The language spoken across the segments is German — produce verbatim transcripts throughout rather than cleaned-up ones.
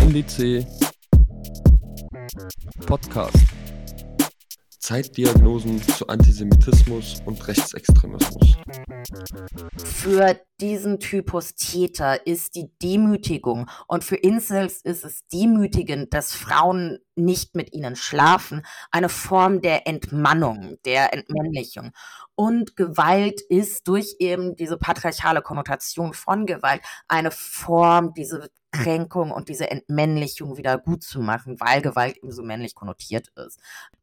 N D C Podcast. Zeitdiagnosen zu Antisemitismus und Rechtsextremismus. Für diesen Typus Täter ist die Demütigung, und für Incels ist es demütigend, dass Frauen nicht mit ihnen schlafen, eine Form der Entmannung, der Entmännlichung. Und Gewalt ist durch eben diese patriarchale Konnotation von Gewalt eine Form, diese Kränkung und diese Entmännlichung wieder gut zu machen, weil Gewalt eben so männlich konnotiert ist.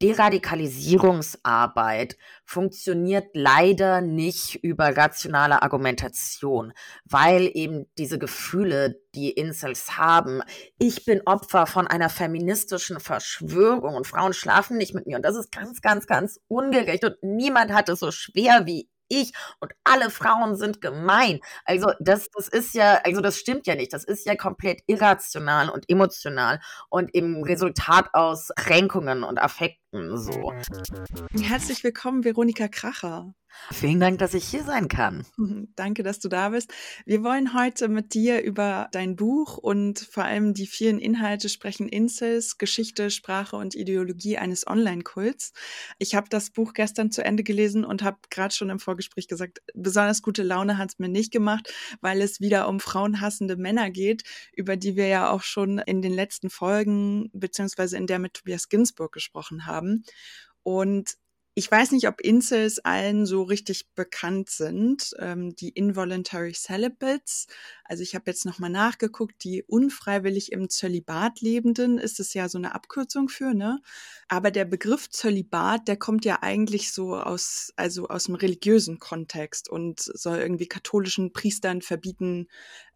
Deradikalisierungsarbeit funktioniert leider nicht über rationale Argumentation, weil eben diese Gefühle, die Incels haben, ich bin Opfer von einer feministischen Verschwörung und Frauen schlafen nicht mit mir und das ist ganz, ganz, ganz ungerecht und niemand hat es so schwer wie ich und alle Frauen sind gemein. Also das, das ist ja, also das stimmt ja nicht. Das ist ja komplett irrational und emotional und im Resultat aus Kränkungen und Affekten so. Herzlich willkommen, Veronika Kracher. Vielen Dank, dass ich hier sein kann. Danke, dass du da bist. Wir wollen heute mit dir über dein Buch und vor allem die vielen Inhalte sprechen: Incels, Geschichte, Sprache und Ideologie eines Online-Kults. Ich habe das Buch gestern zu Ende gelesen und habe gerade schon im Vorgespräch gesagt, besonders gute Laune hat es mir nicht gemacht, weil es wieder um frauenhassende Männer geht, über die wir ja auch schon in den letzten Folgen beziehungsweise in der mit Tobias Ginsburg gesprochen haben. Und ich weiß nicht, ob Incels allen so richtig bekannt sind, ähm, die Involuntary Celibates. Also ich habe jetzt nochmal nachgeguckt, die unfreiwillig im Zölibat Lebenden ist es ja so eine Abkürzung für, ne? Aber der Begriff Zölibat, der kommt ja eigentlich so aus, also aus dem religiösen Kontext und soll irgendwie katholischen Priestern verbieten,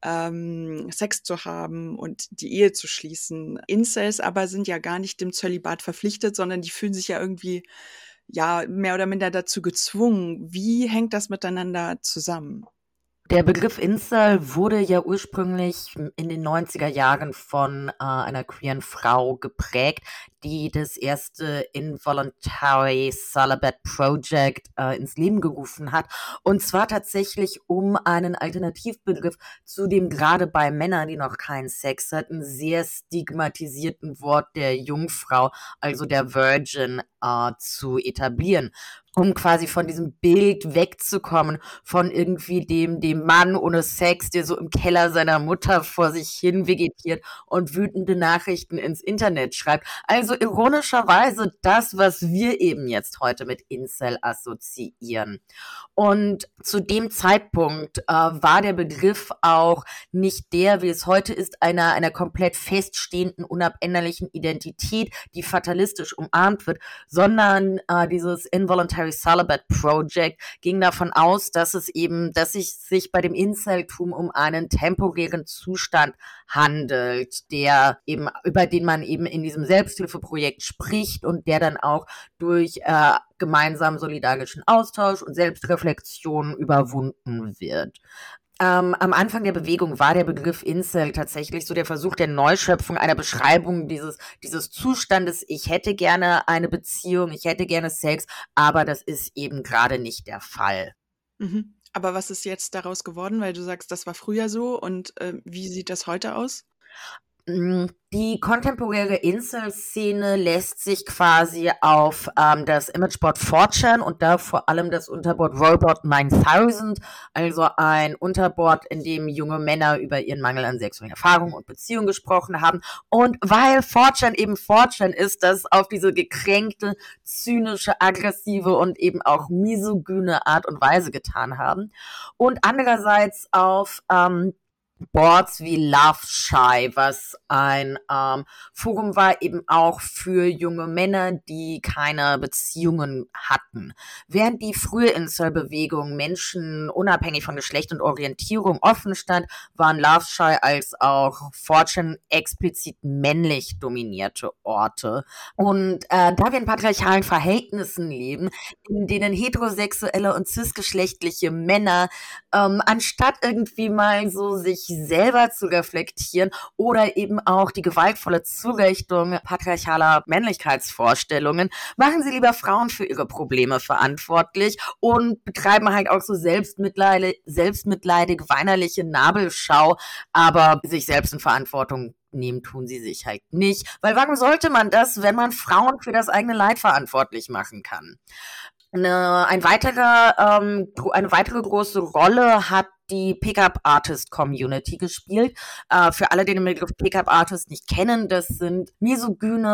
ähm, Sex zu haben und die Ehe zu schließen. Incels aber sind ja gar nicht dem Zölibat verpflichtet, sondern die fühlen sich ja irgendwie ja, mehr oder minder dazu gezwungen. Wie hängt das miteinander zusammen? Der Begriff Incel wurde ja ursprünglich in den neunziger Jahren von äh, einer queeren Frau geprägt, die das erste Involuntary Celibate Project äh, ins Leben gerufen hat. Und zwar tatsächlich um einen Alternativbegriff zu dem gerade bei Männern, die noch keinen Sex hatten, sehr stigmatisierten Wort der Jungfrau, also der Virgin, äh, zu etablieren. Um quasi von diesem Bild wegzukommen, von irgendwie dem, dem Mann ohne Sex, der so im Keller seiner Mutter vor sich hin vegetiert und wütende Nachrichten ins Internet schreibt. Also ironischerweise das, was wir eben jetzt heute mit Incel assoziieren. Und zu dem Zeitpunkt äh, war der Begriff auch nicht der, wie es heute ist, einer, einer komplett feststehenden, unabänderlichen Identität, die fatalistisch umarmt wird, sondern äh, dieses Involuntary Celibate Project ging davon aus, dass es eben, dass es sich bei dem Inceltum um einen temporären Zustand handelt, der eben, über den man eben in diesem Selbsthilfeprojekt spricht und der dann auch durch äh, gemeinsamen solidarischen Austausch und Selbstreflexion überwunden wird. Ähm, am Anfang der Bewegung war der Begriff Incel tatsächlich so der Versuch der Neuschöpfung einer Beschreibung dieses, dieses Zustandes. Ich hätte gerne eine Beziehung, ich hätte gerne Sex, aber das ist eben gerade nicht der Fall. Mhm. Aber was ist jetzt daraus geworden? Weil du sagst, das war früher so, und äh, wie sieht das heute aus? Die kontemporäre Incel-Szene lässt sich quasi auf ähm, das Imageboard four chan und da vor allem das Unterboard Robot neuntausend, also ein Unterboard, in dem junge Männer über ihren Mangel an sexuellen Erfahrungen und Beziehungen gesprochen haben. Und weil four chan eben four chan ist, das auf diese gekränkte, zynische, aggressive und eben auch misogyne Art und Weise getan haben. Und andererseits auf ähm, Boards wie Love Shy, was ein ähm, Forum war, eben auch für junge Männer, die keine Beziehungen hatten. Während die frühe Incel-Bewegung Menschen unabhängig von Geschlecht und Orientierung offen stand, waren Love Shy als auch four chan explizit männlich dominierte Orte. Und äh, da wir in patriarchalen Verhältnissen leben, in denen heterosexuelle und cisgeschlechtliche Männer ähm, anstatt irgendwie mal so sich selber zu reflektieren oder eben auch die gewaltvolle Zurechnung patriarchaler Männlichkeitsvorstellungen, machen sie lieber Frauen für ihre Probleme verantwortlich und betreiben halt auch so Selbstmitleide, selbstmitleidig, weinerliche Nabelschau, aber sich selbst in Verantwortung nehmen tun sie sich halt nicht. Weil warum sollte man das, wenn man Frauen für das eigene Leid verantwortlich machen kann? Eine, ein weiterer, ähm, eine weitere große Rolle hat die Pickup-Artist-Community gespielt. Äh, für alle, die den Begriff Pickup-Artist nicht kennen, das sind misogyne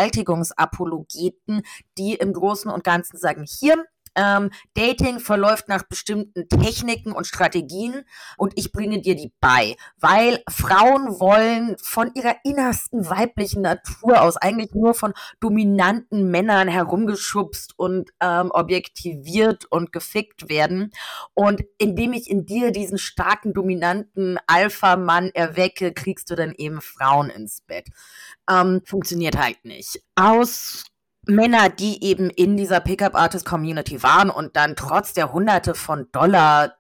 Vergewaltigungsapologeten, die im Großen und Ganzen sagen, hier, Ähm, Dating verläuft nach bestimmten Techniken und Strategien und ich bringe dir die bei, weil Frauen wollen von ihrer innersten weiblichen Natur aus eigentlich nur von dominanten Männern herumgeschubst und ähm, objektiviert und gefickt werden, und indem ich in dir diesen starken, dominanten Alpha-Mann erwecke, kriegst du dann eben Frauen ins Bett. Ähm, funktioniert halt nicht. Aus Männer, die eben in dieser Pickup-Artist-Community waren und dann trotz der Hunderte von Dollar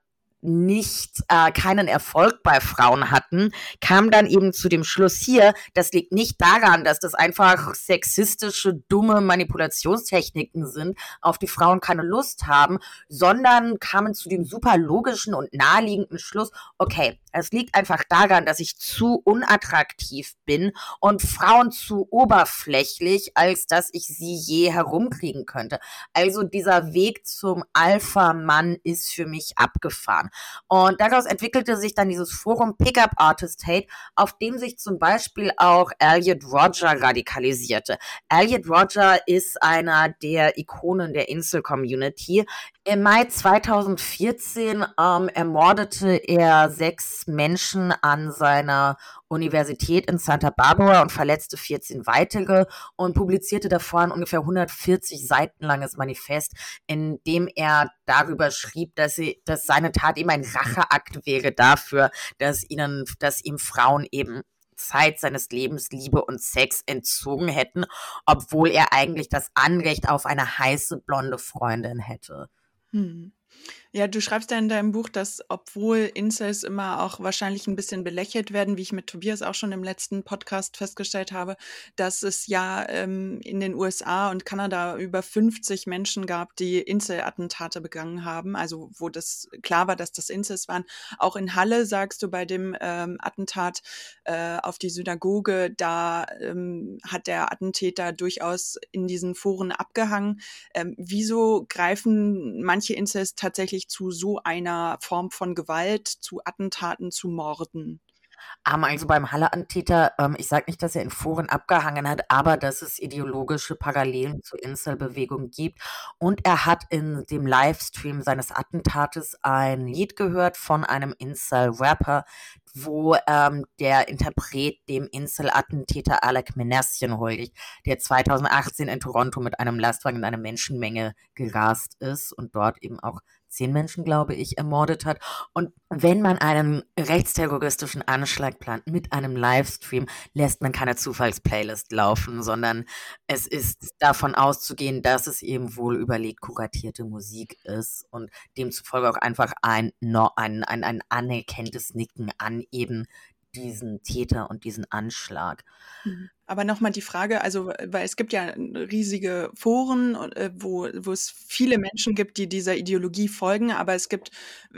nicht äh, keinen Erfolg bei Frauen hatten, kam dann eben zu dem Schluss hier, das liegt nicht daran, dass das einfach sexistische, dumme Manipulationstechniken sind, auf die Frauen keine Lust haben, sondern kamen zu dem super logischen und naheliegenden Schluss, okay, es liegt einfach daran, dass ich zu unattraktiv bin und Frauen zu oberflächlich, als dass ich sie je herumkriegen könnte. Also dieser Weg zum Alpha-Mann ist für mich abgefahren. Und daraus entwickelte sich dann dieses Forum Pickup Artist Hate, auf dem sich zum Beispiel auch Elliot Rodger radikalisierte. Elliot Rodger ist einer der Ikonen der Incel-Community. Im Mai zweitausendvierzehn ähm, ermordete er sechs Menschen an seiner Universität in Santa Barbara und verletzte vierzehn weitere und publizierte davor ein ungefähr hundertvierzig Seiten langes Manifest, in dem er darüber schrieb, dass, sie, dass seine Tat eben ein Racheakt wäre dafür, dass ihnen, dass ihm Frauen eben Zeit seines Lebens, Liebe und Sex entzogen hätten, obwohl er eigentlich das Anrecht auf eine heiße, blonde Freundin hätte. Hm. Ja, du schreibst ja in deinem Buch, dass obwohl Incels immer auch wahrscheinlich ein bisschen belächelt werden, wie ich mit Tobias auch schon im letzten Podcast festgestellt habe, dass es ja ähm, in den U S A und Kanada über fünfzig Menschen gab, die Incel-Attentate begangen haben, also wo das klar war, dass das Incels waren. Auch in Halle, sagst du, bei dem ähm, Attentat äh, auf die Synagoge, da ähm, hat der Attentäter durchaus in diesen Foren abgehangen. Ähm, wieso greifen manche Incels tatsächlich zu so einer Form von Gewalt, zu Attentaten, zu Morden? Um, also beim Halle-Attentäter, ähm, ich sage nicht, dass er in Foren abgehangen hat, aber dass es ideologische Parallelen zur Incel-Bewegung gibt. Und er hat in dem Livestream seines Attentates ein Lied gehört von einem Incel-Rapper, wo ähm, der Interpret dem Incel-Attentäter Alec Minassian huldigt, der zweitausendachtzehn in Toronto mit einem Lastwagen in eine Menschenmenge gerast ist und dort eben auch zehn Menschen, glaube ich, ermordet hat. Und wenn man einen rechtsterroristischen Anschlag plant mit einem Livestream, lässt man keine Zufallsplaylist laufen, sondern es ist davon auszugehen, dass es eben wohl überlegt kuratierte Musik ist und demzufolge auch einfach ein, ein, ein, ein anerkanntes Nicken an eben diesen Täter und diesen Anschlag. Aber nochmal die Frage, also weil es gibt ja riesige Foren, wo, wo es viele Menschen gibt, die dieser Ideologie folgen, aber es gibt,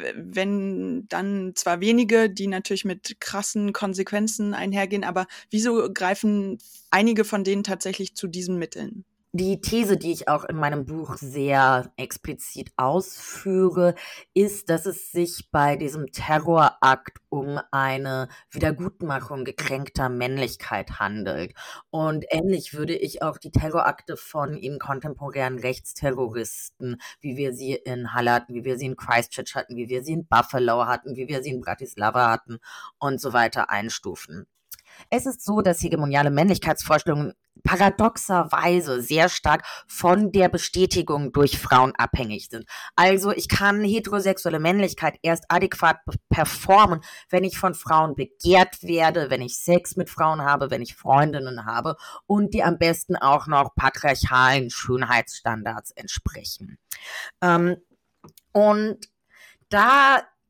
wenn dann zwar wenige, die natürlich mit krassen Konsequenzen einhergehen, aber wieso greifen einige von denen tatsächlich zu diesen Mitteln? Die These, die ich auch in meinem Buch sehr explizit ausführe, ist, dass es sich bei diesem Terrorakt um eine Wiedergutmachung gekränkter Männlichkeit handelt. Und ähnlich würde ich auch die Terrorakte von eben kontemporären Rechtsterroristen, wie wir sie in Halle hatten, wie wir sie in Christchurch hatten, wie wir sie in Buffalo hatten, wie wir sie in Bratislava hatten und so weiter einstufen. Es ist so, dass hegemoniale Männlichkeitsvorstellungen paradoxerweise sehr stark von der Bestätigung durch Frauen abhängig sind. Also ich kann heterosexuelle Männlichkeit erst adäquat performen, wenn ich von Frauen begehrt werde, wenn ich Sex mit Frauen habe, wenn ich Freundinnen habe und die am besten auch noch patriarchalen Schönheitsstandards entsprechen. Ähm, und da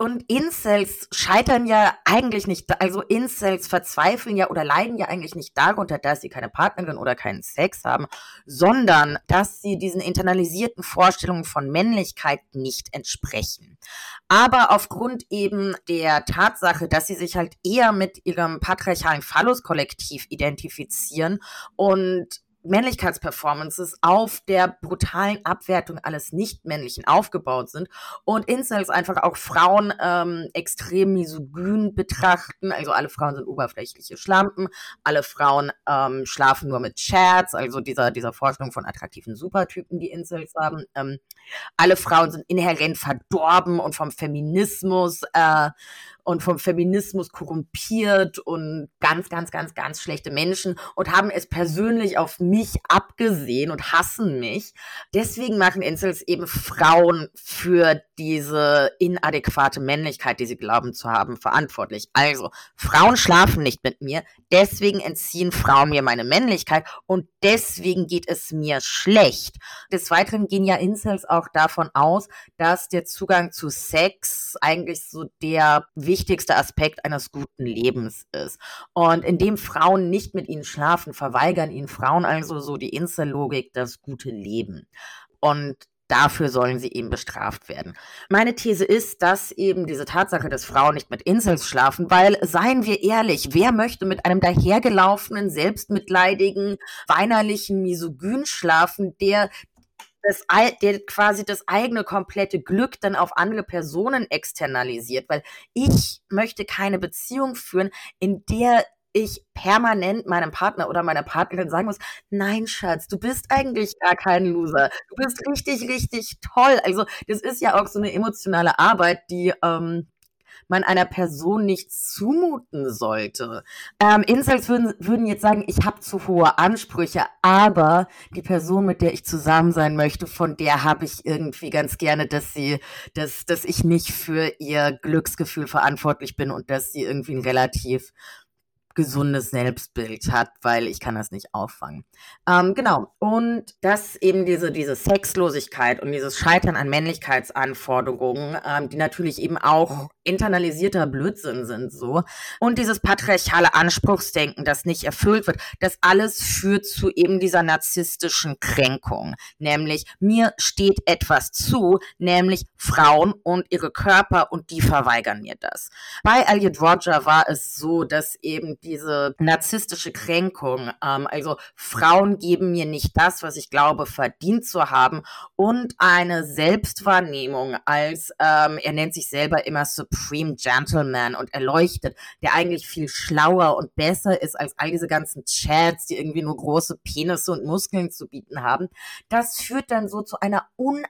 und Incels scheitern ja eigentlich nicht, also Incels verzweifeln ja oder leiden ja eigentlich nicht darunter, dass sie keine Partnerin oder keinen Sex haben, sondern dass sie diesen internalisierten Vorstellungen von Männlichkeit nicht entsprechen. Aber aufgrund eben der Tatsache, dass sie sich halt eher mit ihrem patriarchalen Phallus-Kollektiv identifizieren und Männlichkeitsperformances auf der brutalen Abwertung alles Nicht-Männlichen aufgebaut sind und Incels einfach auch Frauen ähm, extrem misogyn betrachten, also alle Frauen sind oberflächliche Schlampen, alle Frauen ähm, schlafen nur mit Chats, also dieser, dieser Vorstellung von attraktiven Supertypen, die Incels haben, ähm, alle Frauen sind inhärent verdorben und vom Feminismus äh, und vom Feminismus korrumpiert und ganz, ganz, ganz, ganz schlechte Menschen und haben es persönlich auf mich abgesehen und hassen mich. Deswegen machen Incels eben Frauen für diese inadäquate Männlichkeit, die sie glauben zu haben, verantwortlich. Also, Frauen schlafen nicht mit mir, deswegen entziehen Frauen mir meine Männlichkeit und deswegen geht es mir schlecht. Des Weiteren gehen ja Incels auch davon aus, dass der Zugang zu Sex eigentlich so der wichtigste Aspekt eines guten Lebens ist. Und indem Frauen nicht mit ihnen schlafen, verweigern ihnen Frauen also so die Incel-Logik das gute Leben. Und dafür sollen sie eben bestraft werden. Meine These ist, dass eben diese Tatsache, dass Frauen nicht mit Incels schlafen, weil, seien wir ehrlich, wer möchte mit einem dahergelaufenen, selbstmitleidigen, weinerlichen Misogyn schlafen, der Das, der quasi das eigene komplette Glück dann auf andere Personen externalisiert, weil ich möchte keine Beziehung führen, in der ich permanent meinem Partner oder meiner Partnerin sagen muss, nein, Schatz, du bist eigentlich gar kein Loser. Du bist richtig, richtig toll. Also das ist ja auch so eine emotionale Arbeit, die ähm, man einer Person nicht zumuten sollte. Ähm, Incels würden, würden jetzt sagen, ich habe zu hohe Ansprüche, aber die Person, mit der ich zusammen sein möchte, von der habe ich irgendwie ganz gerne, dass sie, dass, dass ich nicht für ihr Glücksgefühl verantwortlich bin und dass sie irgendwie ein relativ gesundes Selbstbild hat, weil ich kann das nicht auffangen. Ähm, genau. Und dass eben diese, diese Sexlosigkeit und dieses Scheitern an Männlichkeitsanforderungen, ähm, die natürlich eben auch internalisierter Blödsinn sind, so. Und dieses patriarchale Anspruchsdenken, das nicht erfüllt wird, das alles führt zu eben dieser narzisstischen Kränkung. Nämlich, mir steht etwas zu, nämlich Frauen und ihre Körper und die verweigern mir das. Bei Elliot Rodger war es so, dass eben diese narzisstische Kränkung, ähm, also Frauen geben mir nicht das, was ich glaube, verdient zu haben und eine Selbstwahrnehmung als, ähm, er nennt sich selber immer Supreme Gentleman und erleuchtet, der eigentlich viel schlauer und besser ist als all diese ganzen Chats, die irgendwie nur große Penisse und Muskeln zu bieten haben. Das führt dann so zu einer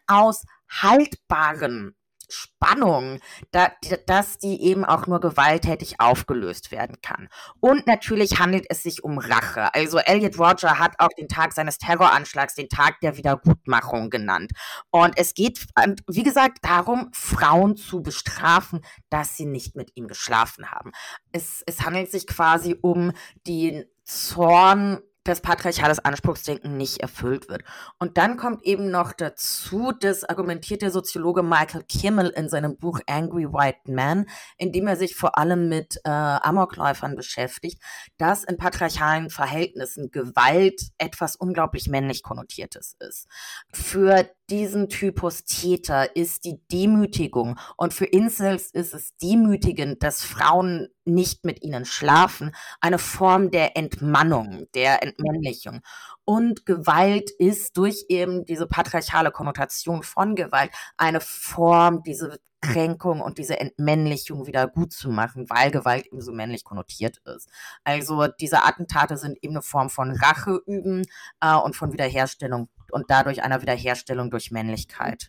unaushaltbaren Spannung, da, dass die eben auch nur gewalttätig aufgelöst werden kann. Und natürlich handelt es sich um Rache. Also Elliot Rodger hat auch den Tag seines Terroranschlags den Tag der Wiedergutmachung genannt. Und es geht, wie gesagt, darum, Frauen zu bestrafen, dass sie nicht mit ihm geschlafen haben. Es, es handelt sich quasi um den Zorn, das patriarchales Anspruchsdenken nicht erfüllt wird. Und dann kommt eben noch dazu, das argumentiert der Soziologe Michael Kimmel in seinem Buch Angry White Man, in dem er sich vor allem mit äh, Amokläufern beschäftigt, dass in patriarchalen Verhältnissen Gewalt etwas unglaublich männlich Konnotiertes ist. Für diesen Typus Täter ist die Demütigung und für Incels ist es demütigend, dass Frauen nicht mit ihnen schlafen, eine Form der Entmannung, der Entmännlichung. Und Gewalt ist durch eben diese patriarchale Konnotation von Gewalt eine Form, diese Kränkung und diese Entmännlichung wieder gut zu machen, weil Gewalt eben so männlich konnotiert ist. Also diese Attentate sind eben eine Form von Rache üben äh, und von Wiederherstellung und dadurch einer Wiederherstellung durch Männlichkeit.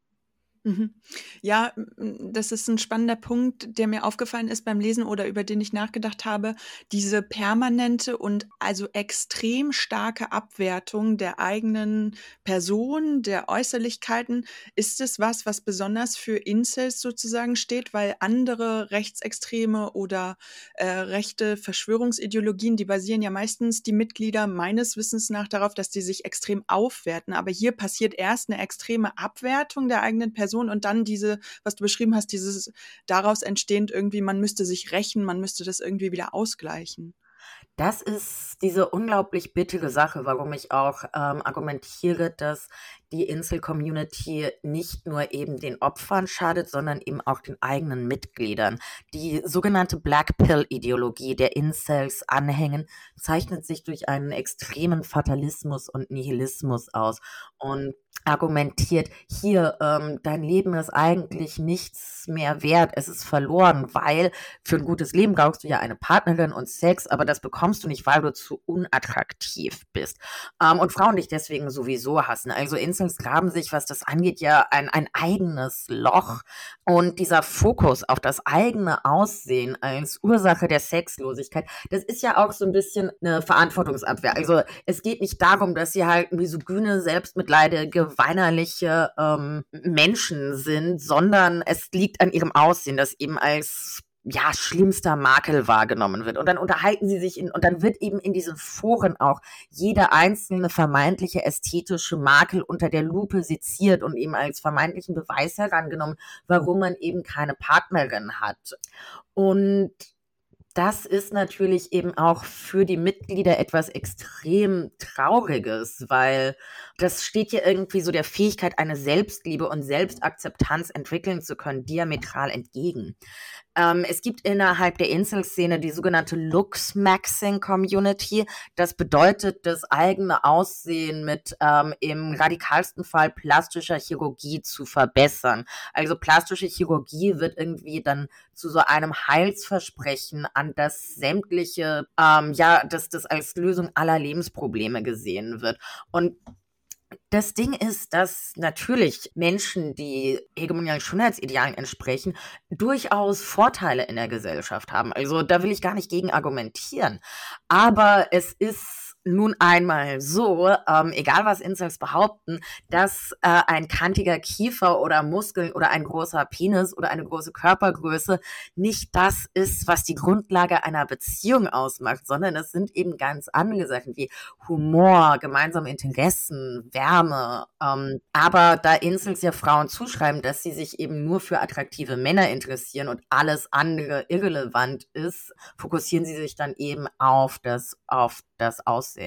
Mhm. Ja, das ist ein spannender Punkt, der mir aufgefallen ist beim Lesen oder über den ich nachgedacht habe. Diese permanente und also extrem starke Abwertung der eigenen Person, der Äußerlichkeiten. Ist es was, was besonders für Incels sozusagen steht, weil andere Rechtsextreme oder äh, rechte Verschwörungsideologien, die basieren ja meistens die Mitglieder meines Wissens nach darauf, dass die sich extrem aufwerten. Aber hier passiert erst eine extreme Abwertung der eigenen Person Person und dann diese, was du beschrieben hast, dieses daraus entstehend irgendwie, man müsste sich rächen, man müsste das irgendwie wieder ausgleichen. Das ist diese unglaublich bittere Sache, warum ich auch ähm, argumentiere, dass die Incel-Community nicht nur eben den Opfern schadet, sondern eben auch den eigenen Mitgliedern. Die sogenannte Black Pill-Ideologie der Incels anhängen, zeichnet sich durch einen extremen Fatalismus und Nihilismus aus und argumentiert, hier, ähm, dein Leben ist eigentlich nichts mehr wert, es ist verloren, weil für ein gutes Leben brauchst du ja eine Partnerin und Sex, aber das bekommst du nicht, weil du zu unattraktiv bist. Ähm, und Frauen dich deswegen sowieso hassen. Also Incels graben sich, was das angeht, ja ein, ein eigenes Loch. Und dieser Fokus auf das eigene Aussehen als Ursache der Sexlosigkeit, das ist ja auch so ein bisschen eine Verantwortungsabwehr. Also es geht nicht darum, dass sie halt misogyne, selbstmitleidige, weinerliche ähm, Menschen sind, sondern es liegt an ihrem Aussehen, das eben als ja, schlimmster Makel wahrgenommen wird. Und dann unterhalten sie sich in, und dann wird eben in diesen Foren auch jeder einzelne vermeintliche ästhetische Makel unter der Lupe seziert und eben als vermeintlichen Beweis herangenommen, warum man eben keine Partnerin hat. Und das ist natürlich eben auch für die Mitglieder etwas extrem Trauriges, weil das steht ja irgendwie so der Fähigkeit, eine Selbstliebe und Selbstakzeptanz entwickeln zu können, diametral entgegen. Ähm, es gibt innerhalb der Incel-Szene die sogenannte Looks-Maxing-Community. Das bedeutet, das eigene Aussehen mit ähm, im radikalsten Fall plastischer Chirurgie zu verbessern. Also plastische Chirurgie wird irgendwie dann zu so einem Heilsversprechen an das sämtliche, ähm, ja, dass das als Lösung aller Lebensprobleme gesehen wird. Und das Ding ist, dass natürlich Menschen, die hegemonialen Schönheitsidealen entsprechen, durchaus Vorteile in der Gesellschaft haben. Also da will ich gar nicht gegen argumentieren. Aber es ist nun einmal so, ähm, egal was Incels behaupten, dass äh, ein kantiger Kiefer oder Muskeln oder ein großer Penis oder eine große Körpergröße nicht das ist, was die Grundlage einer Beziehung ausmacht, sondern es sind eben ganz andere Sachen wie Humor, gemeinsame Interessen, Wärme. Ähm, aber da Incels ja Frauen zuschreiben, dass sie sich eben nur für attraktive Männer interessieren und alles andere irrelevant ist, fokussieren sie sich dann eben auf das, auf das Aussehen.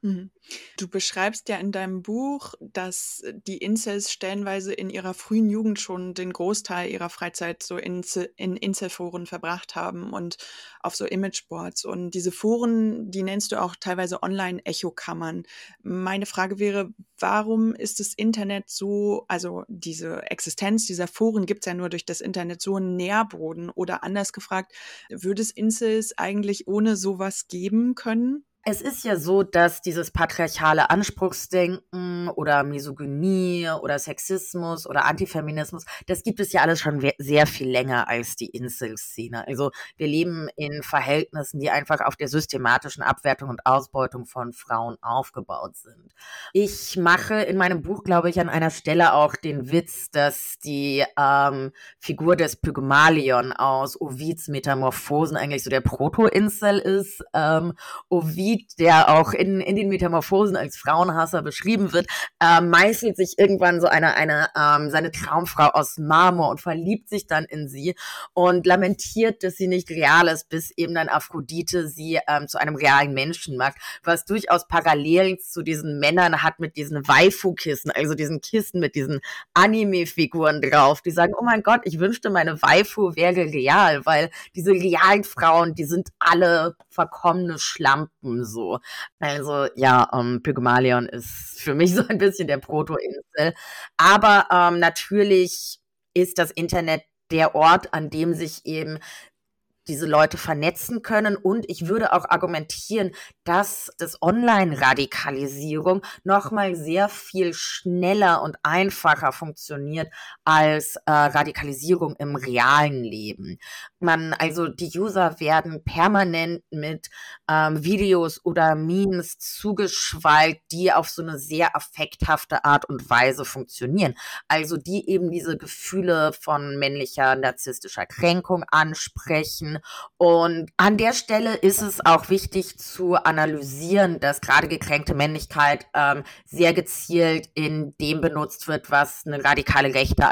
Du beschreibst ja in deinem Buch, dass die Incels stellenweise in ihrer frühen Jugend schon den Großteil ihrer Freizeit so in, in Incel-Foren verbracht haben und auf so Imageboards. Und diese Foren, die nennst du auch teilweise Online-Echokammern. Meine Frage wäre, warum ist das Internet so, also diese Existenz dieser Foren gibt es ja nur durch das Internet, so ein Nährboden? Oder anders gefragt, würde es Incels eigentlich ohne sowas geben können? Es ist ja so, dass dieses patriarchale Anspruchsdenken oder Misogynie oder Sexismus oder Antifeminismus, das gibt es ja alles schon sehr viel länger als die Incel-Szene. Also wir leben in Verhältnissen, die einfach auf der systematischen Abwertung und Ausbeutung von Frauen aufgebaut sind. Ich mache in meinem Buch, glaube ich, an einer Stelle auch den Witz, dass die ähm, Figur des Pygmalion aus Ovids Metamorphosen eigentlich so der Proto-Incel ist. Ähm, Ovid, der auch in, in den Metamorphosen als Frauenhasser beschrieben wird, äh, meißelt sich irgendwann so eine, eine ähm, seine Traumfrau aus Marmor und verliebt sich dann in sie und lamentiert, dass sie nicht real ist, bis eben dann Aphrodite sie ähm, zu einem realen Menschen macht, was durchaus Parallelen zu diesen Männern hat mit diesen Waifu-Kissen, also diesen Kissen mit diesen Anime-Figuren drauf, die sagen, oh mein Gott, ich wünschte, meine Waifu wäre real, weil diese realen Frauen, die sind alle verkommene Schlampen so. Also ja, ähm, Pygmalion ist für mich so ein bisschen der Proto-Incel. Aber ähm, natürlich ist das Internet der Ort, an dem sich eben diese Leute vernetzen können. Und ich würde auch argumentieren, dass das Online-Radikalisierung nochmal sehr viel schneller und einfacher funktioniert als äh, Radikalisierung im realen Leben. Man, also die User werden permanent mit ähm, Videos oder Memes zugeschwallt, die auf so eine sehr affekthafte Art und Weise funktionieren. Also die eben diese Gefühle von männlicher narzisstischer Kränkung ansprechen. Und an der Stelle ist es auch wichtig zu analysieren, dass gerade gekränkte Männlichkeit ähm, sehr gezielt in dem benutzt wird, was eine radikale Rechte als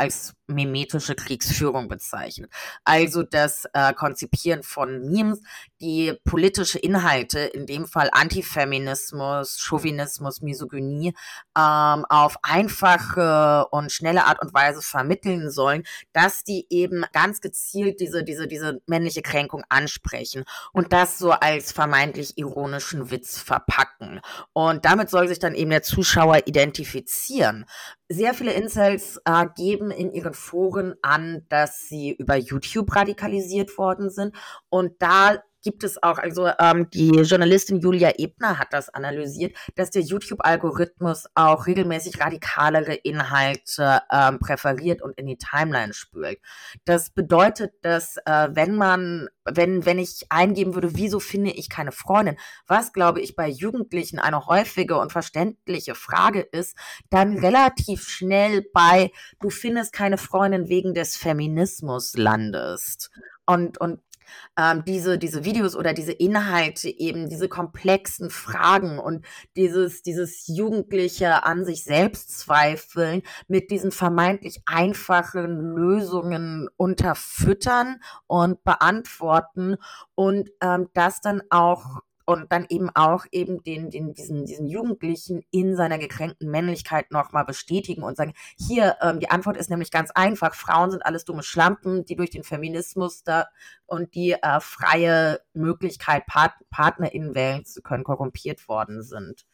mimetische Kriegsführung bezeichnet. Also das äh, Konzipieren von Memes, die politische Inhalte, in dem Fall Antifeminismus, Chauvinismus, Misogynie, ähm, auf einfache und schnelle Art und Weise vermitteln sollen, dass die eben ganz gezielt diese, diese, diese männliche Kränkung ansprechen und das so als vermeintlich ironischen Witz verpacken. Und damit soll sich dann eben der Zuschauer identifizieren. Sehr viele Incels äh, geben in ihren Foren an, dass sie über YouTube radikalisiert worden sind. Und da gibt es auch, also ähm, die Journalistin Julia Ebner hat das analysiert, dass der YouTube-Algorithmus auch regelmäßig radikalere Inhalte ähm, präferiert und in die Timeline spült. Das bedeutet, dass äh, wenn man, wenn, wenn ich eingeben würde, wieso finde ich keine Freundin, was, glaube ich, bei Jugendlichen eine häufige und verständliche Frage ist, dann relativ schnell bei, du findest keine Freundin wegen des Feminismus landest. Und, und ähm, diese, diese Videos oder diese Inhalte eben, diese komplexen Fragen und dieses, dieses jugendliche an sich selbst zweifeln mit diesen vermeintlich einfachen Lösungen unterfüttern und beantworten und ähm, das dann auch und dann eben auch eben den, den, diesen, diesen Jugendlichen in seiner gekränkten Männlichkeit nochmal bestätigen und sagen, hier, ähm, die Antwort ist nämlich ganz einfach, Frauen sind alles dumme Schlampen, die durch den Feminismus da und die äh, freie Möglichkeit, Part- PartnerInnen wählen zu können, korrumpiert worden sind.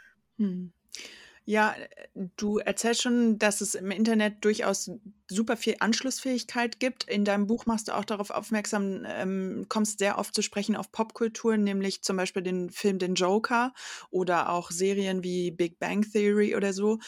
Hm. Ja, du erzählst schon, dass es im Internet durchaus super viel Anschlussfähigkeit gibt. In deinem Buch machst du auch darauf aufmerksam, ähm, kommst sehr oft zu sprechen auf Popkultur, nämlich zum Beispiel den Film Den Joker oder auch Serien wie Big Bang Theory oder so.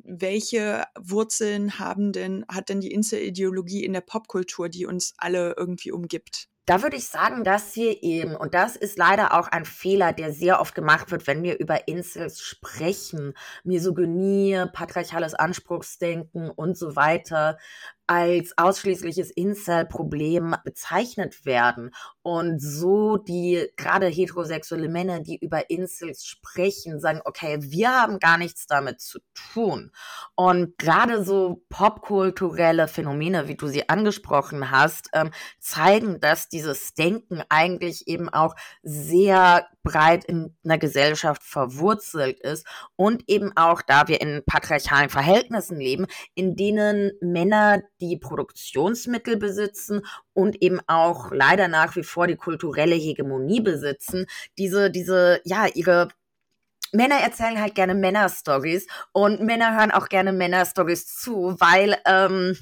Welche Wurzeln haben denn, hat denn die Incel-Ideologie in der Popkultur, die uns alle irgendwie umgibt? Da würde ich sagen, dass wir eben, und das ist leider auch ein Fehler, der sehr oft gemacht wird, wenn wir über Incels sprechen, Misogynie, patriarchales Anspruchsdenken und so weiter, als ausschließliches Incel-Problem bezeichnet werden. Und so die gerade heterosexuelle Männer, die über Incels sprechen, sagen, okay, wir haben gar nichts damit zu tun. Und gerade so popkulturelle Phänomene, wie du sie angesprochen hast, ähm, zeigen, dass dieses Denken eigentlich eben auch sehr breit in einer Gesellschaft verwurzelt ist und eben auch, da wir in patriarchalen Verhältnissen leben, in denen Männer die Produktionsmittel besitzen und eben auch leider nach wie vor die kulturelle Hegemonie besitzen, diese, diese, ja, ihre Männer erzählen halt gerne Männer-Stories und Männer hören auch gerne Männer-Stories zu, weil, ähm,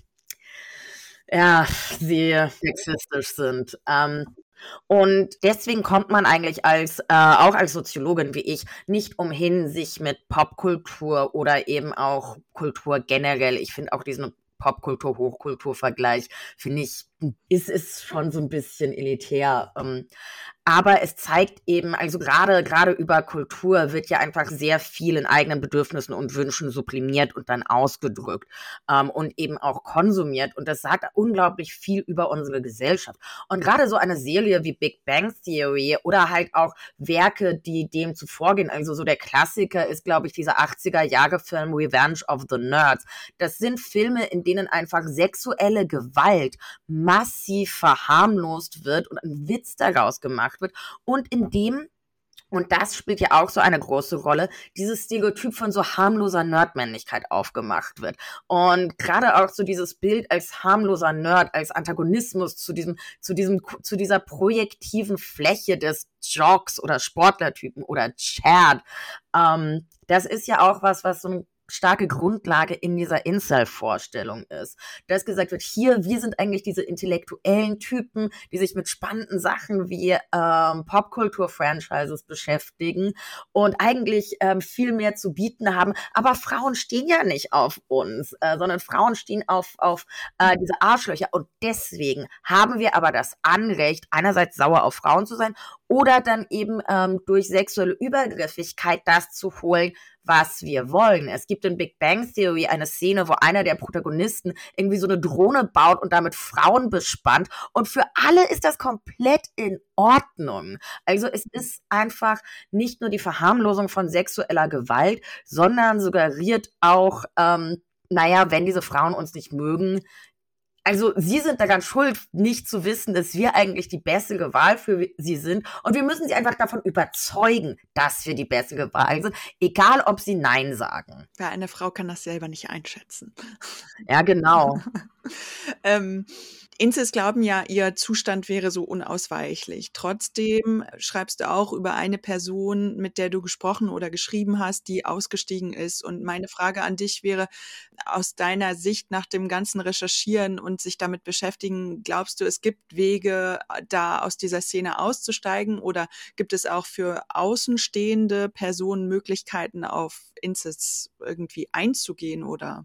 ja, sie sexistisch sind. Ähm, und deswegen kommt man eigentlich als, äh, auch als Soziologin wie ich, nicht umhin, sich mit Popkultur oder eben auch Kultur generell, ich finde auch diesen Popkultur-Hochkultur-Vergleich, finde ich, ist es schon so ein bisschen elitär. Ähm, aber es zeigt eben, also gerade gerade über Kultur wird ja einfach sehr viel in eigenen Bedürfnissen und Wünschen sublimiert und dann ausgedrückt ähm, und eben auch konsumiert. Und das sagt unglaublich viel über unsere Gesellschaft. Und gerade so eine Serie wie Big Bang Theory oder halt auch Werke, die dem zuvorgehen, also so der Klassiker ist, glaube ich, dieser achtziger-Jahre-Film Revenge of the Nerds. Das sind Filme, in denen einfach sexuelle Gewalt massiv verharmlost wird und ein Witz daraus gemacht wird und in dem, und das spielt ja auch so eine große Rolle, dieses Stereotyp von so harmloser Nerdmännlichkeit aufgemacht wird. Und gerade auch so dieses Bild als harmloser Nerd, als Antagonismus zu diesem, zu diesem, zu dieser projektiven Fläche des Jocks oder Sportlertypen oder Chad. Ähm, das ist ja auch was, was so ein starke Grundlage in dieser Incel-Vorstellung ist. Dass gesagt wird, hier, wir sind eigentlich diese intellektuellen Typen, die sich mit spannenden Sachen wie ähm, Popkultur-Franchises beschäftigen und eigentlich ähm, viel mehr zu bieten haben. Aber Frauen stehen ja nicht auf uns, äh, sondern Frauen stehen auf, auf äh, diese Arschlöcher. Und deswegen haben wir aber das Anrecht, einerseits sauer auf Frauen zu sein oder dann eben ähm, durch sexuelle Übergriffigkeit das zu holen, was wir wollen. Es gibt in Big Bang Theory eine Szene, wo einer der Protagonisten irgendwie so eine Drohne baut und damit Frauen bespannt. Und für alle ist das komplett in Ordnung. Also es ist einfach nicht nur die Verharmlosung von sexueller Gewalt, sondern suggeriert auch, ähm, naja, wenn diese Frauen uns nicht mögen, Also sie sind daran schuld, nicht zu wissen, dass wir eigentlich die bessere Wahl für sie sind. Und wir müssen sie einfach davon überzeugen, dass wir die bessere Wahl sind, egal ob sie Nein sagen. Ja, eine Frau kann das selber nicht einschätzen. Ja, genau. ähm, Incels glauben ja, ihr Zustand wäre so unausweichlich. Trotzdem schreibst du auch über eine Person, mit der du gesprochen oder geschrieben hast, die ausgestiegen ist. Und meine Frage an dich wäre, aus deiner Sicht nach dem ganzen Recherchieren und sich damit beschäftigen, glaubst du, es gibt Wege, da aus dieser Szene auszusteigen? Oder gibt es auch für außenstehende Personen Möglichkeiten, auf Incels irgendwie einzugehen oder?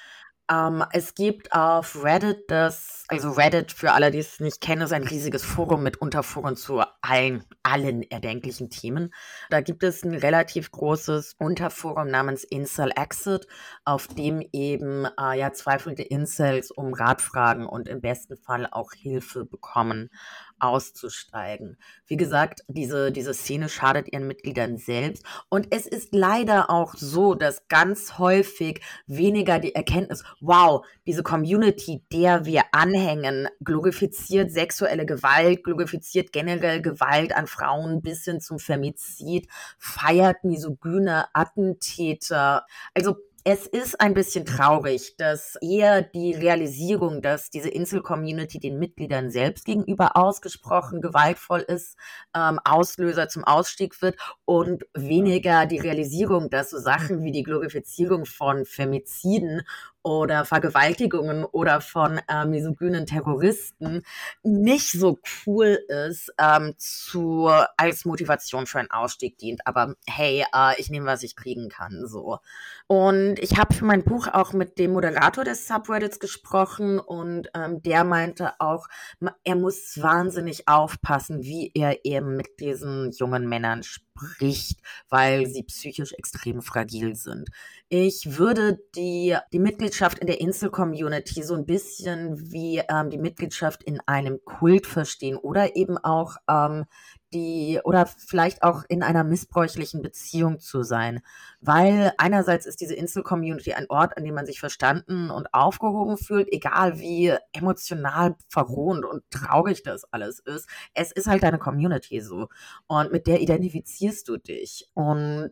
Ähm, es gibt auf Reddit das, also Reddit, für alle, die es nicht kennen, ist ein riesiges Forum mit Unterforen zu allen, allen erdenklichen Themen. Da gibt es ein relativ großes Unterforum namens Incel Exit, auf dem eben äh, ja zweifelnde Incels um Rat fragen und im besten Fall auch Hilfe bekommen, auszusteigen. Wie gesagt, diese, diese Szene schadet ihren Mitgliedern selbst. Und es ist leider auch so, dass ganz häufig weniger die Erkenntnis, wow, diese Community, der wir anhängen, glorifiziert sexuelle Gewalt, glorifiziert generell Gewalt an Frauen bis hin zum Femizid, feiert misogyne Attentäter. Also es ist ein bisschen traurig, dass eher die Realisierung, dass diese Incel-Community den Mitgliedern selbst gegenüber ausgesprochen gewaltvoll ist, ähm, Auslöser zum Ausstieg wird und weniger die Realisierung, dass so Sachen wie die Glorifizierung von Femiziden oder Vergewaltigungen oder von äh, misogynen Terroristen nicht so cool ist, ähm, zu als Motivation für einen Ausstieg dient. Aber hey, äh, ich nehme, was ich kriegen kann, so. Und ich habe für mein Buch auch mit dem Moderator des Subreddits gesprochen und ähm, der meinte auch, er muss wahnsinnig aufpassen, wie er eben mit diesen jungen Männern spricht, weil sie psychisch extrem fragil sind. Ich würde die, die Mitgliedschaft in der Incel-Community so ein bisschen wie ähm, die Mitgliedschaft in einem Kult verstehen oder eben auch ähm, die oder vielleicht auch in einer missbräuchlichen Beziehung zu sein. Weil einerseits ist diese Incel-Community ein Ort, an dem man sich verstanden und aufgehoben fühlt, egal wie emotional verrohend und traurig das alles ist. Es ist halt deine Community so. Und mit der identifizierst du dich. Und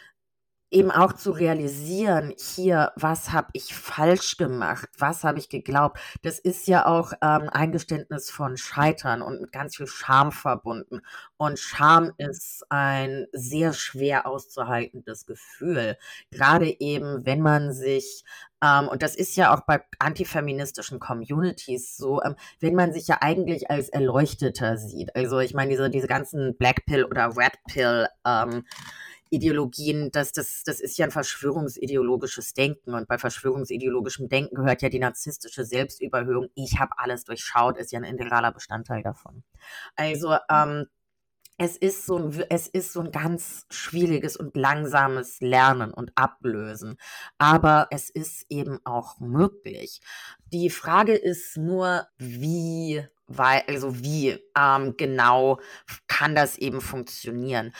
eben auch zu realisieren, hier, was habe ich falsch gemacht, was habe ich geglaubt, das ist ja auch ähm, Eingeständnis von Scheitern und mit ganz viel Scham verbunden. Und Scham ist ein sehr schwer auszuhaltendes Gefühl, gerade eben, wenn man sich, ähm, und das ist ja auch bei antifeministischen Communities so, ähm, wenn man sich ja eigentlich als Erleuchteter sieht. Also ich meine, diese, diese ganzen Black Pill oder Red Pill ähm, Ideologien, das, das, das ist ja ein verschwörungsideologisches Denken und bei verschwörungsideologischem Denken gehört ja die narzisstische Selbstüberhöhung. Ich habe alles durchschaut, ist ja ein integraler Bestandteil davon. Also ähm, es ist so ein, es ist so ein ganz schwieriges und langsames Lernen und Ablösen, aber es ist eben auch möglich. Die Frage ist nur, wie weil, also wie ähm, genau kann das eben funktionieren?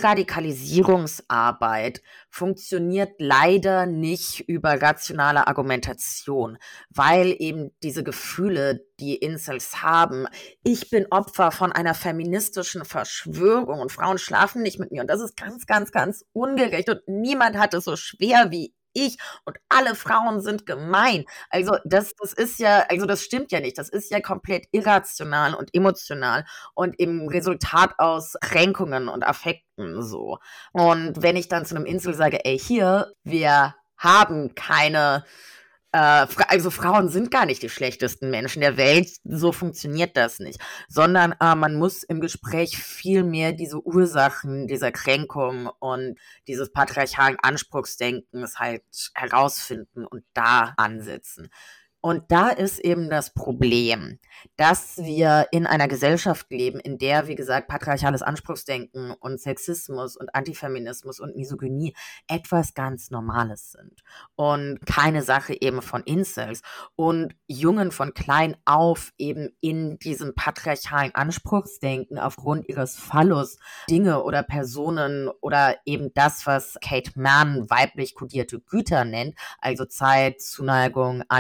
Deradikalisierungsarbeit funktioniert leider nicht über rationale Argumentation, weil eben diese Gefühle, die Incels haben, ich bin Opfer von einer feministischen Verschwörung und Frauen schlafen nicht mit mir und das ist ganz, ganz, ganz ungerecht und niemand hat es so schwer wie ich und alle Frauen sind gemein. Also das, das ist ja, also das stimmt ja nicht. Das ist ja komplett irrational und emotional und im Resultat aus Kränkungen und Affekten so. Und wenn ich dann zu einem Incel sage, ey, hier, wir haben keine Äh, also Frauen sind gar nicht die schlechtesten Menschen der Welt, so funktioniert das nicht, sondern äh, man muss im Gespräch viel mehr diese Ursachen dieser Kränkung und dieses patriarchalen Anspruchsdenkens halt herausfinden und da ansetzen. Und da ist eben das Problem, dass wir in einer Gesellschaft leben, in der, wie gesagt, patriarchales Anspruchsdenken und Sexismus und Antifeminismus und Misogynie etwas ganz Normales sind und keine Sache eben von Incels und Jungen von klein auf eben in diesem patriarchalen Anspruchsdenken aufgrund ihres Phallus Dinge oder Personen oder eben das, was Kate Mann weiblich kodierte Güter nennt, also Zeit, Zuneigung, Anerkennung,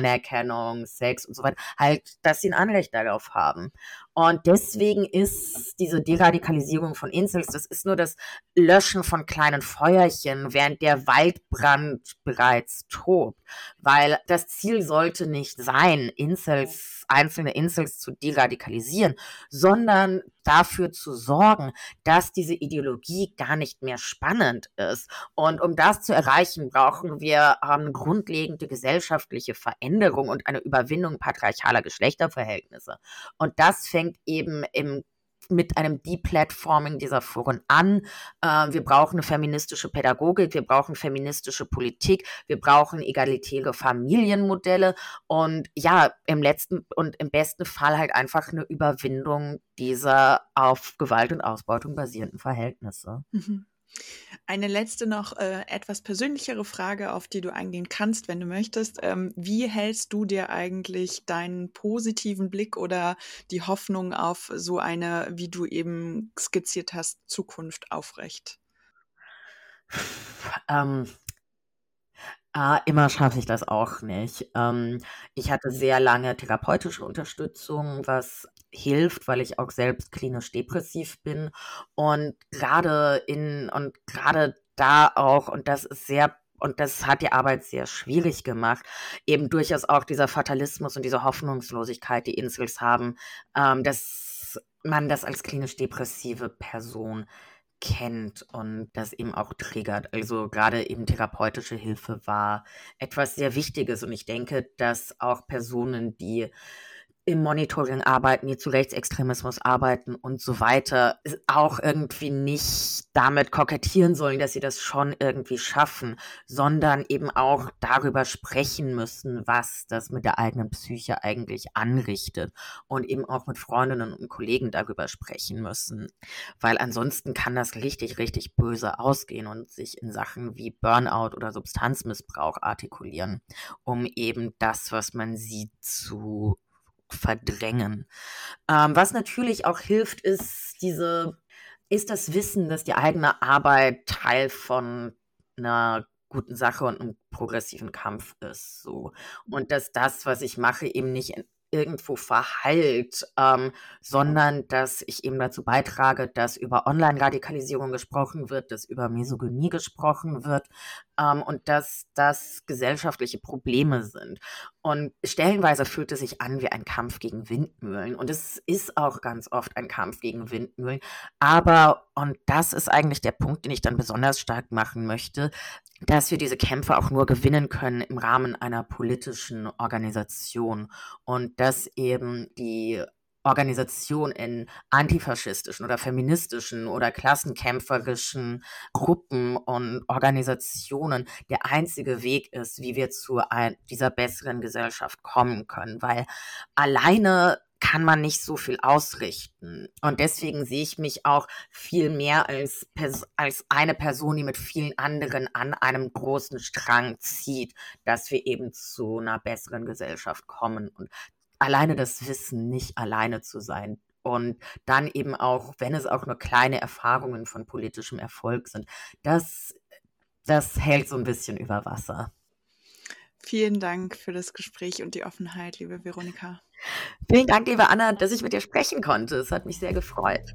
Anerkennung, Sex und so weiter, halt, dass sie ein Anrecht darauf haben. Und deswegen ist diese Deradikalisierung von Incels, das ist nur das Löschen von kleinen Feuerchen, während der Waldbrand bereits tobt. Weil das Ziel sollte nicht sein, Incels, einzelne Incels zu deradikalisieren, sondern dafür zu sorgen, dass diese Ideologie gar nicht mehr spannend ist. Und um das zu erreichen, brauchen wir eine grundlegende gesellschaftliche Veränderung und eine Überwindung patriarchaler Geschlechterverhältnisse. Und das fängt eben im mit einem Deplatforming dieser Foren an. Äh, wir brauchen eine feministische Pädagogik, wir brauchen feministische Politik, wir brauchen egalitäre Familienmodelle und ja, im letzten und im besten Fall halt einfach eine Überwindung dieser auf Gewalt und Ausbeutung basierenden Verhältnisse. Mhm. Eine letzte noch äh, etwas persönlichere Frage, auf die du eingehen kannst, wenn du möchtest. Ähm, wie hältst du dir eigentlich deinen positiven Blick oder die Hoffnung auf so eine, wie du eben skizziert hast, Zukunft aufrecht? Ähm, äh, immer schaffe ich das auch nicht. Ähm, ich hatte sehr lange therapeutische Unterstützung, was hilft, weil ich auch selbst klinisch depressiv bin und gerade in und gerade da auch, und das ist sehr und das hat die Arbeit sehr schwierig gemacht, eben durchaus auch dieser Fatalismus und diese Hoffnungslosigkeit, die Incels haben, ähm, dass man das als klinisch depressive Person kennt und das eben auch triggert. Also gerade eben therapeutische Hilfe war etwas sehr Wichtiges und ich denke, dass auch Personen, die im Monitoring arbeiten, die zu Rechtsextremismus arbeiten und so weiter, auch irgendwie nicht damit kokettieren sollen, dass sie das schon irgendwie schaffen, sondern eben auch darüber sprechen müssen, was das mit der eigenen Psyche eigentlich anrichtet und eben auch mit Freundinnen und Kollegen darüber sprechen müssen, weil ansonsten kann das richtig, richtig böse ausgehen und sich in Sachen wie Burnout oder Substanzmissbrauch artikulieren, um eben das, was man sieht, zu verdrängen. Ähm, was natürlich auch hilft, ist diese, ist das Wissen, dass die eigene Arbeit Teil von einer guten Sache und einem progressiven Kampf ist, so. Und dass das, was ich mache, eben nicht irgendwo verhallt, ähm, sondern dass ich eben dazu beitrage, dass über Online-Radikalisierung gesprochen wird, dass über Misogynie gesprochen wird ähm, und dass das gesellschaftliche Probleme sind. Und stellenweise fühlt es sich an wie ein Kampf gegen Windmühlen. Und es ist auch ganz oft ein Kampf gegen Windmühlen. Aber, und das ist eigentlich der Punkt, den ich dann besonders stark machen möchte, dass wir diese Kämpfe auch nur gewinnen können im Rahmen einer politischen Organisation und dass eben die Organisation in antifaschistischen oder feministischen oder klassenkämpferischen Gruppen und Organisationen der einzige Weg ist, wie wir zu ein, dieser besseren Gesellschaft kommen können, weil alleine kann man nicht so viel ausrichten. Und deswegen sehe ich mich auch viel mehr als, als eine Person, die mit vielen anderen an einem großen Strang zieht, dass wir eben zu einer besseren Gesellschaft kommen. Und alleine das Wissen, nicht alleine zu sein. Und dann eben auch, wenn es auch nur kleine Erfahrungen von politischem Erfolg sind, das, das hält so ein bisschen über Wasser. Vielen Dank für das Gespräch und die Offenheit, liebe Veronika. Vielen Dank, liebe Anna, dass ich mit dir sprechen konnte. Es hat mich sehr gefreut.